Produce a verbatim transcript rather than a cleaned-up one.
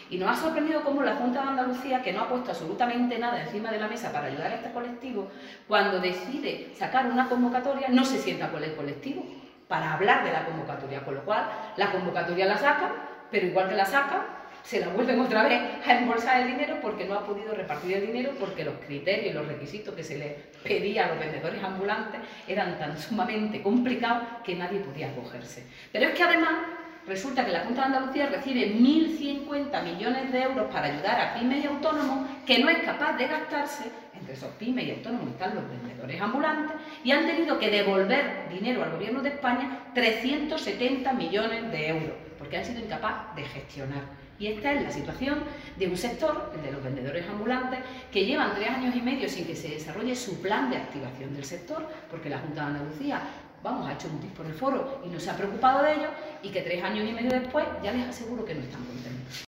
Y nos ha sorprendido cómo la Junta de Andalucía, que no ha puesto absolutamente nada encima de la mesa para ayudar a este colectivo, cuando decide sacar una convocatoria, no se sienta con el colectivo para hablar de la convocatoria, con lo cual la convocatoria la sacan, pero igual que la sacan, se la vuelven otra vez a embolsar el dinero porque no ha podido repartir el dinero, porque los criterios y los requisitos que se les pedía a los vendedores ambulantes eran tan sumamente complicados que nadie podía acogerse. Pero es que además resulta que la Junta de Andalucía recibe mil cincuenta millones de euros para ayudar a pymes y autónomos que no es capaz de gastarse. Entre esos pymes y autónomos están los vendedores ambulantes y han tenido que devolver dinero al Gobierno de España, trescientos setenta millones de euros, porque han sido incapaces de gestionar. Y esta es la situación de un sector, el de los vendedores ambulantes, que llevan tres años y medio sin que se desarrolle su plan de activación del sector, porque la Junta de Andalucía, vamos, ha hecho mutis por el foro y no se ha preocupado de ello, y que tres años y medio después ya les aseguro que no están contentos.